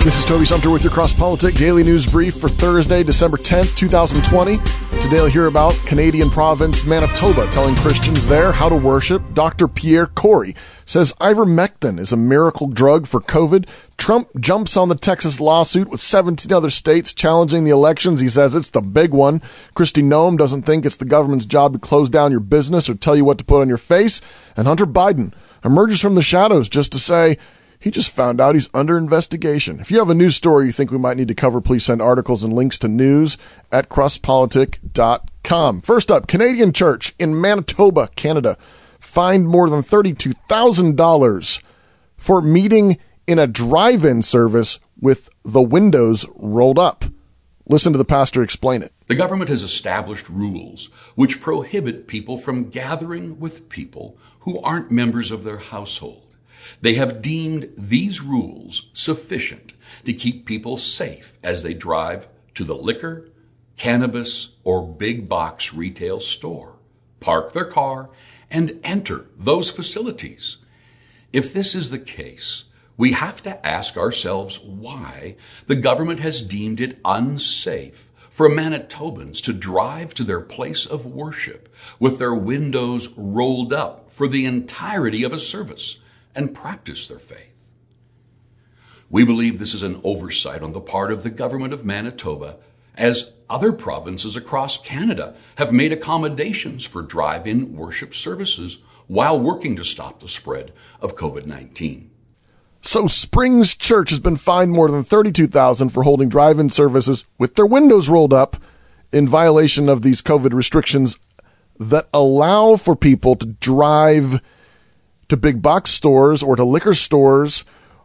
This is Toby Sumter with your Cross Politic Daily News Brief for Thursday, December 10th, 2020. Today you'll hear about Canadian province Manitoba telling Christians there how to worship. Dr. Pierre Kory says ivermectin is a miracle drug for COVID. Trump jumps on the Texas lawsuit with 17 other states challenging the elections. He says it's the big one. Kristi Noem doesn't think it's the government's job to close down your business or tell you what to put on your face. And Hunter Biden emerges from the shadows just to say he just found out he's under investigation. If you have a news story you think we might need to cover, please send articles and links to news@crosspolitic.com. First up, Canadian church in Manitoba, Canada, fined more than $32,000 for meeting in a drive-in service with the windows rolled up. Listen to the pastor explain it. The government has established rules which prohibit people from gathering with people who aren't members of their household. They have deemed these rules sufficient to keep people safe as they drive to the liquor, cannabis, or big box retail store, park their car, and enter those facilities. If this is the case, we have to ask ourselves why the government has deemed it unsafe for Manitobans to drive to their place of worship with their windows rolled up for the entirety of a service and practice their faith. We believe this is an oversight on the part of the government of Manitoba, as other provinces across Canada have made accommodations for drive-in worship services while working to stop the spread of COVID-19. So Springs Church has been fined more than $32,000 for holding drive-in services with their windows rolled up in violation of these COVID restrictions that allow for people to drive to big box stores or to liquor stores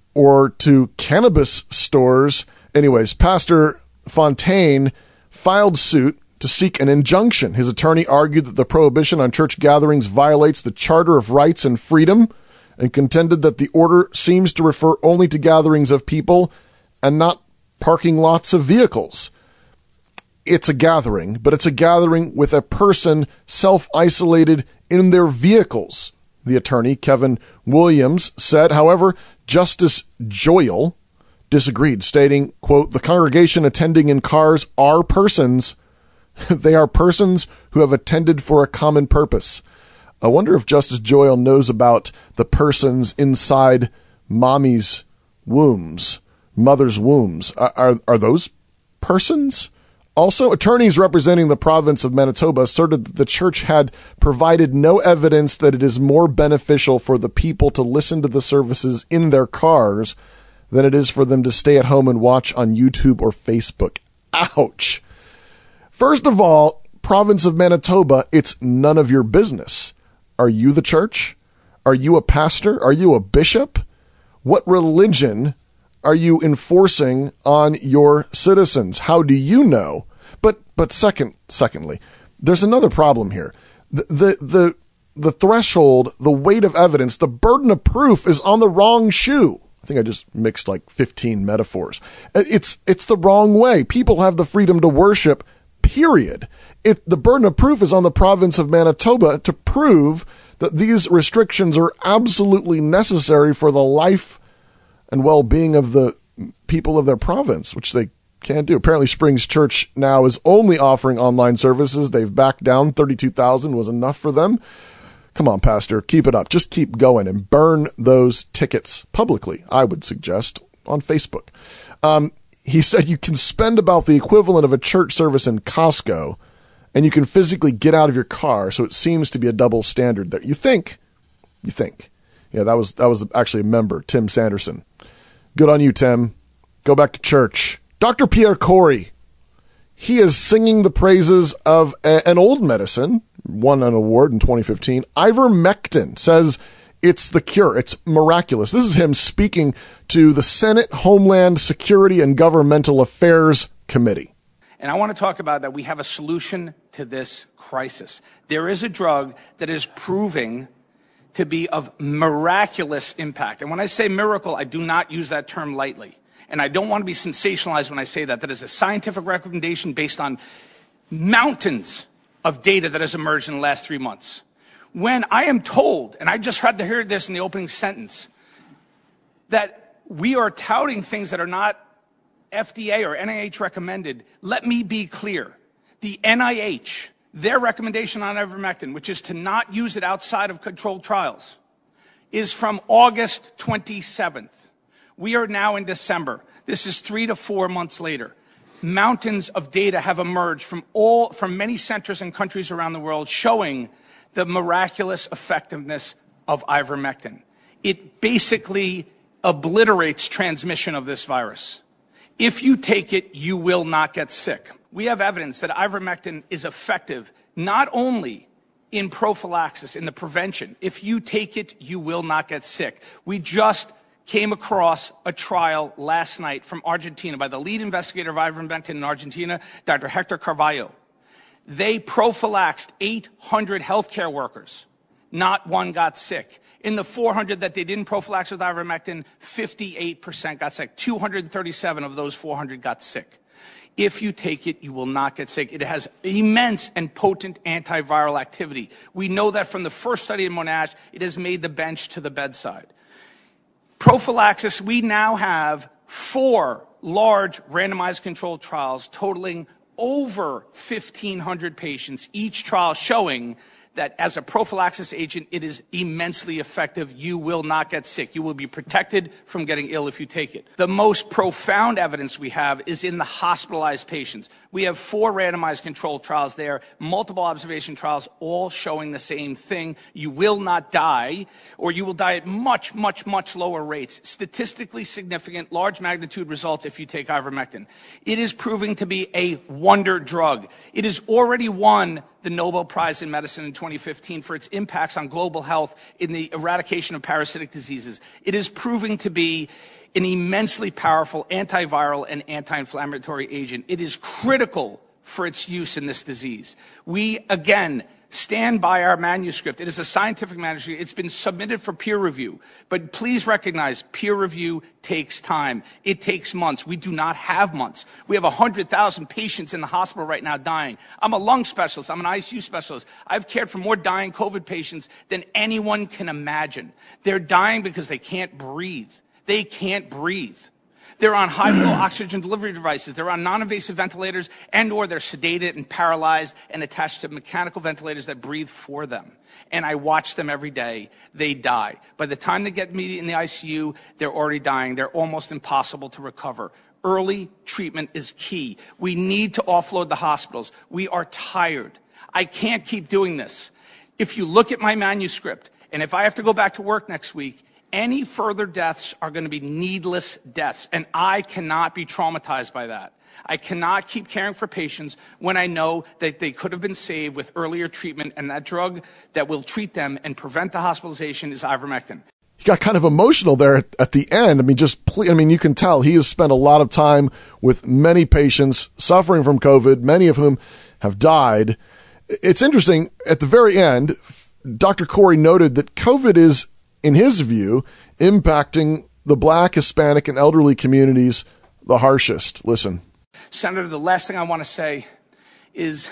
or to cannabis stores. Anyways, Pastor Fontaine filed suit to seek an injunction. His attorney argued that the prohibition on church gatherings violates the Charter of Rights and Freedom and contended that the order seems to refer only to gatherings of people and not parking lots of vehicles. It's a gathering, but it's a gathering with a person self-isolated in their vehicles, the attorney, Kevin Williams, said. However, Justice Joyal disagreed, stating, quote, "The congregation attending in cars are persons. They are persons who have attended for a common purpose." I wonder if Justice Joyal knows about the persons inside mommy's wombs, mother's wombs. Are those persons? Also, attorneys representing the province of Manitoba asserted that the church had provided no evidence that it is more beneficial for the people to listen to the services in their cars than it is for them to stay at home and watch on YouTube or Facebook. Ouch. First of all, province of Manitoba, it's none of your business. Are you the church? Are you a pastor? Are you a bishop? What religion are you enforcing on your citizens? How do you know? But secondly, there's another problem here. The threshold, the weight of evidence, the burden of proof is on the wrong shoe. I think I just mixed like 15 metaphors. It's the wrong way. People have the freedom to worship, period. The burden of proof is on the province of Manitoba to prove that these restrictions are absolutely necessary for the life and well-being of the people of their province, which they can't do. Apparently, Springs Church now is only offering online services. They've backed down. $32,000 was enough for them. Come on, Pastor, keep it up. Just keep going and burn those tickets publicly, I would suggest, on Facebook. He said you can spend about the equivalent of a church service in Costco, and you can physically get out of your car, so it seems to be a double standard there. You think. Yeah, that was actually a member, Tim Sanderson. Good on you, Tim. Go back to church. Dr. Pierre Kory, he is singing the praises of an old medicine, won an award in 2015. Ivermectin, says it's the cure. It's miraculous. This is him speaking to the Senate Homeland Security and Governmental Affairs Committee. And I want to talk about that we have a solution to this crisis. There is a drug that is proving to be of miraculous impact. And when I say miracle, I do not use that term lightly. And I don't want to be sensationalized when I say that. That is a scientific recommendation based on mountains of data that has emerged in the last 3 months. When I am told, and I just had to hear this in the opening sentence, that we are touting things that are not FDA or NIH recommended, let me be clear. The NIH, their recommendation on ivermectin, which is to not use it outside of controlled trials, is from August 27th. We are now in December. This is 3 to 4 months later. Mountains of data have emerged from many centers and countries around the world showing the miraculous effectiveness of ivermectin. It basically obliterates transmission of this virus. If you take it, you will not get sick. We have evidence that ivermectin is effective not only in prophylaxis, in the prevention. If you take it, you will not get sick. We just came across a trial last night from Argentina by the lead investigator of ivermectin in Argentina, Dr. Hector Carvalho. They prophylaxed 800 healthcare workers. Not one got sick. In the 400 that they didn't prophylax with ivermectin, 58% got sick. 237 of those 400 got sick. If you take it, you will not get sick. It has immense and potent antiviral activity. We know that from the first study in Monash, it has made the bench to the bedside. Prophylaxis, we now have 4 large randomized controlled trials totaling over 1,500 patients, each trial showing that as a prophylaxis agent, it is immensely effective. You will not get sick. You will be protected from getting ill if you take it. The most profound evidence we have is in the hospitalized patients. We have 4 randomized controlled trials there, multiple observation trials, all showing the same thing. You will not die, or you will die at much, much, much lower rates. Statistically significant, large magnitude results if you take ivermectin. It is proving to be a wonder drug. It has already won the Nobel Prize in Medicine in 2015 for its impacts on global health in the eradication of parasitic diseases. It is proving to be an immensely powerful antiviral and anti-inflammatory agent. It is critical for its use in this disease. We, again, stand by our manuscript. It is a scientific manuscript. It's been submitted for peer review. But please recognize, peer review takes time. It takes months. We do not have months. We have 100,000 patients in the hospital right now dying. I'm a lung specialist. I'm an ICU specialist. I've cared for more dying COVID patients than anyone can imagine. They're dying because they can't breathe. They can't breathe. They're on high-flow oxygen delivery devices. They're on non-invasive ventilators, and or they're sedated and paralyzed and attached to mechanical ventilators that breathe for them. And I watch them every day. They die. By the time they get me in the ICU, they're already dying. They're almost impossible to recover. Early treatment is key. We need to offload the hospitals. We are tired. I can't keep doing this. If you look at my manuscript, and if I have to go back to work next week, any further deaths are going to be needless deaths, and I cannot be traumatized by that. I cannot keep caring for patients when I know that they could have been saved with earlier treatment, and that drug that will treat them and prevent the hospitalization is ivermectin. He got kind of emotional there at the end. You can tell he has spent a lot of time with many patients suffering from COVID, many of whom have died. It's interesting, at the very end, Dr. Corey noted that COVID is, in his view, impacting the Black, Hispanic, and elderly communities the harshest. Listen. Senator, the last thing I want to say is,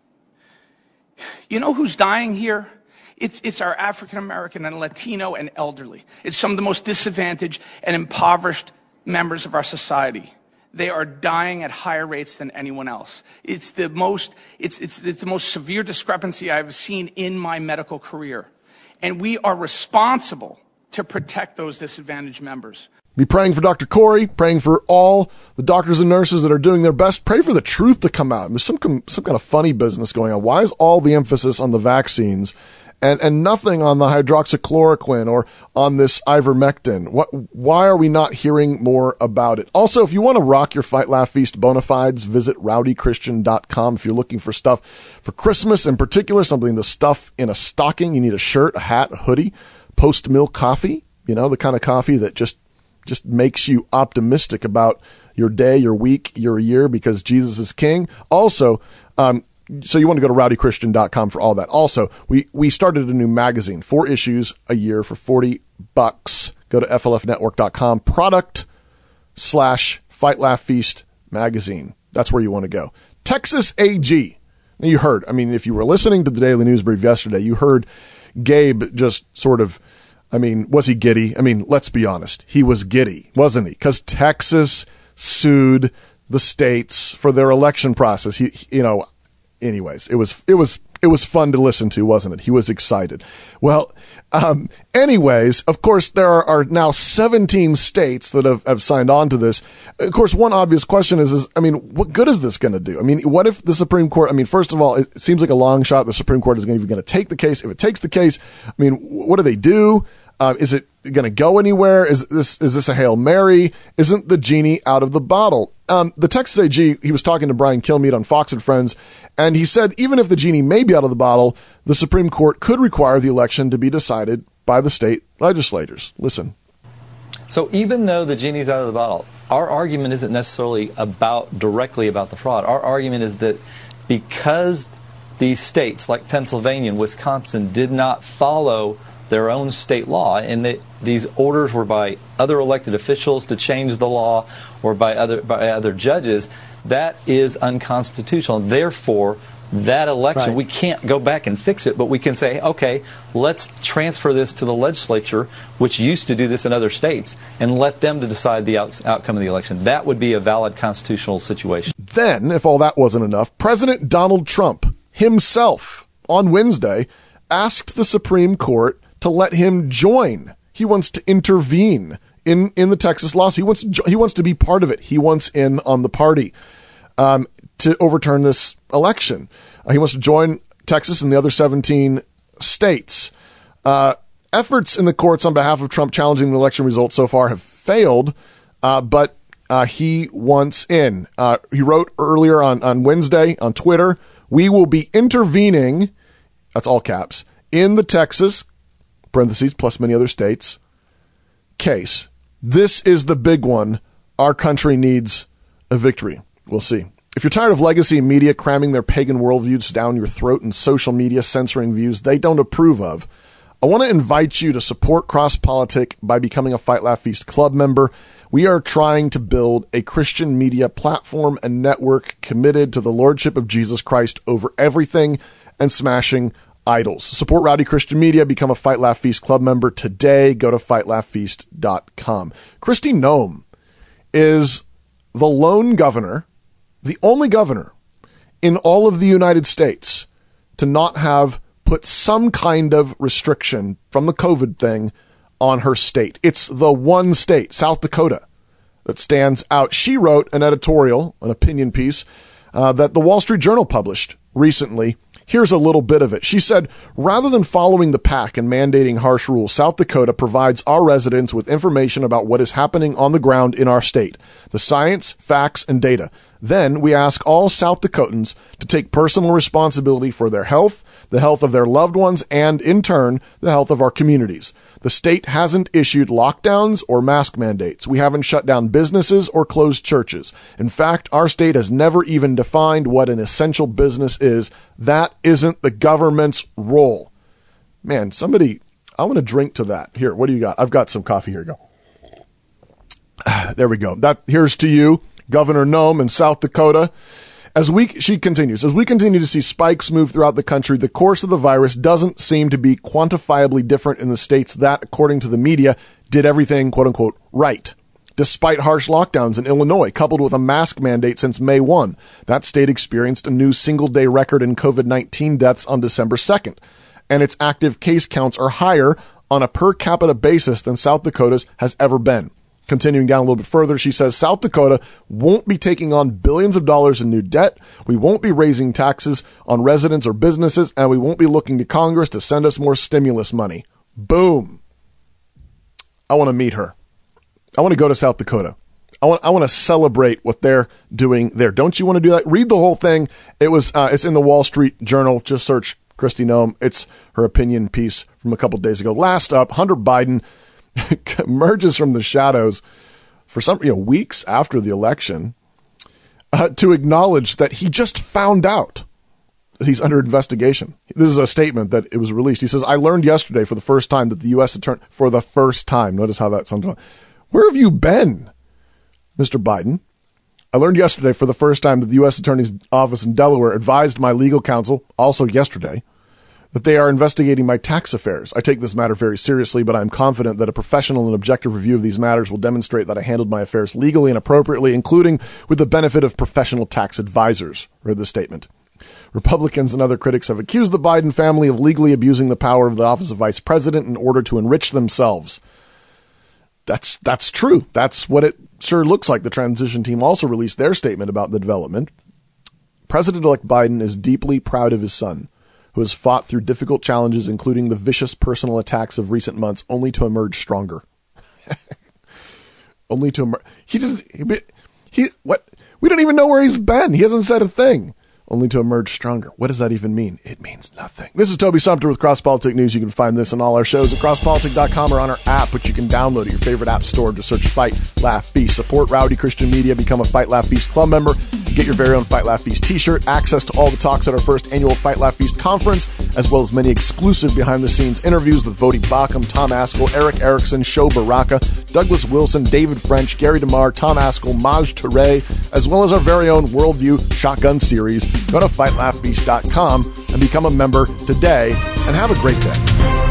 you know who's dying here? It's our African American and Latino and elderly. It's some of the most disadvantaged and impoverished members of our society. They are dying at higher rates than anyone else. It's the most severe discrepancy I've seen in my medical career. And we are responsible to protect those disadvantaged members. Be praying for Dr. Corey, praying for all the doctors and nurses that are doing their best. Pray for the truth to come out. There's some kind of funny business going on. Why is all the emphasis on the vaccines and nothing on the hydroxychloroquine or on this ivermectin? Why are we not hearing more about it? Also, if you want to rock your Fight, Laugh, Feast bona fides, visit rowdychristian.com. If you're looking for stuff for Christmas in particular, something to stuff in a stocking, you need a shirt, a hat, a hoodie, post-mill coffee, the kind of coffee that just makes you optimistic about your day, your week, your year, because Jesus is King. Also, so you want to go to rowdychristian.com for all that. Also, we started a new magazine, 4 issues a year for $40. Go to flfnetwork.com, product/Fight, Laugh, Feast magazine. That's where you want to go. Texas AG. Now you heard, if you were listening to the Daily News Brief yesterday, you heard Gabe just sort of, was he giddy? Let's be honest. He was giddy, wasn't he? Because Texas sued the states for their election process. Anyways, it was fun to listen to, wasn't it? He was excited. Well, anyways, of course, there are now 17 states that have signed on to this. Of course, one obvious question is, what good is this going to do? What if the Supreme Court, first of all, it seems like a long shot the Supreme Court is even going to take the case. If it takes the case, what do they do? Is it going to go anywhere? Is this a Hail Mary? Isn't the genie out of the bottle? The Texas AG, he was talking to Brian Kilmeade on Fox and Friends, and he said even if the genie may be out of the bottle, the Supreme Court could require the election to be decided by the state legislators. Listen. So even though the genie's out of the bottle, our argument isn't necessarily directly about the fraud. Our argument is that because these states like Pennsylvania and Wisconsin did not follow their own state law, and that these orders were by other elected officials to change the law or by other judges, that is unconstitutional. Therefore, that election, we can't go back and fix it, but we can say, okay, let's transfer this to the legislature, which used to do this in other states, and let them to decide the outcome of the election. That would be a valid constitutional situation. Then, if all that wasn't enough, President Donald Trump himself on Wednesday asked the Supreme Court to let him join. He wants to intervene in the Texas lawsuit. He wants to be part of it. He wants in on the party to overturn this election. He wants to join Texas and the other 17 states. Efforts in the courts on behalf of Trump challenging the election results so far have failed, but he wants in. He wrote earlier on Wednesday on Twitter, "We will be intervening," that's all caps, "in the Texas parentheses, plus many other states, case. This is the big one. Our country needs a victory." We'll see. If you're tired of legacy media cramming their pagan worldviews down your throat and social media censoring views they don't approve of, I want to invite you to support CrossPolitic by becoming a Fight Laugh Feast Club member. We are trying to build a Christian media platform and network committed to the Lordship of Jesus Christ over everything and smashing idols. Support Rowdy Christian Media. Become a Fight Laugh Feast Club member today. Go to fightlaughfeast.com. Kristi Noem is the lone governor, the only governor in all of the United States to not have put some kind of restriction from the COVID thing on her state. It's the one state, South Dakota, that stands out. She wrote an editorial, an opinion piece, that the Wall Street Journal published recently. Here's a little bit of it. She said, "Rather than following the pack and mandating harsh rules, South Dakota provides our residents with information about what is happening on the ground in our state, the science, facts, and data. Then we ask all South Dakotans to take personal responsibility for their health, the health of their loved ones, and in turn, the health of our communities. The state hasn't issued lockdowns or mask mandates. We haven't shut down businesses or closed churches. In fact, our state has never even defined what an essential business is. That isn't the government's role." Man, I want to drink to that. Here, what do you got? I've got some coffee. Here you go. There we go. Here's to you, Governor Noem in South Dakota. She continues, as we continue to see spikes move throughout the country, the course of the virus doesn't seem to be quantifiably different in the states that, according to the media, did everything, quote unquote, right. Despite harsh lockdowns in Illinois, coupled with a mask mandate since May 1, that state experienced a new single-day record in COVID-19 deaths on December 2nd, and its active case counts are higher on a per capita basis than South Dakota's has ever been. Continuing down a little bit further, she says, South Dakota won't be taking on billions of dollars in new debt. We won't be raising taxes on residents or businesses, and we won't be looking to Congress to send us more stimulus money. Boom. I want to meet her. I want to go to South Dakota. I want to celebrate what they're doing there. Don't you want to do that? Read the whole thing. It's in the Wall Street Journal. Just search Kristi Noem. It's her opinion piece from a couple days ago. Last up, Hunter Biden emerges from the shadows for some weeks after the election to acknowledge that he just found out that he's under investigation. This is a statement that it was released. He says, "I learned yesterday for the first time that the U.S. attorney, for the first time," notice how that sounds. "Where have you been, Mr. Biden? I learned yesterday for the first time that the U.S. Attorney's Office in Delaware advised my legal counsel, also yesterday, that they are investigating my tax affairs. I take this matter very seriously, but I'm confident that a professional and objective review of these matters will demonstrate that I handled my affairs legally and appropriately, including with the benefit of professional tax advisors, read the statement. Republicans and other critics have accused the Biden family of legally abusing the power of the office of vice president in order to enrich themselves. That's true. That's what it sure looks like. The transition team also released their statement about the development. President-elect Biden is deeply proud of his son, who has fought through difficult challenges, including the vicious personal attacks of recent months, only to emerge stronger. Only to emerge. What? We don't even know where he's been. He hasn't said a thing. Only to emerge stronger. What does that even mean? It means nothing. This is Toby Sumpter with Cross Politic News. You can find this on all our shows at crosspolitic.com or on our app, which you can download at your favorite app store. Just search Fight, Laugh, Feast. Support Rowdy Christian Media. Become a Fight, Laugh, Feast club member. Get your very own Fight, Laugh, Feast t-shirt. Access to all the talks at our first annual Fight, Laugh, Feast conference, as well as many exclusive behind-the-scenes interviews with Vodi Bakum, Tom Askell, Eric Erickson, Sho Baraka, Douglas Wilson, David French, Gary DeMar, Tom Askell, Maj Touré, as well as our very own Worldview Shotgun series. Go to fightlaughfeast.com and become a member today, and have a great day.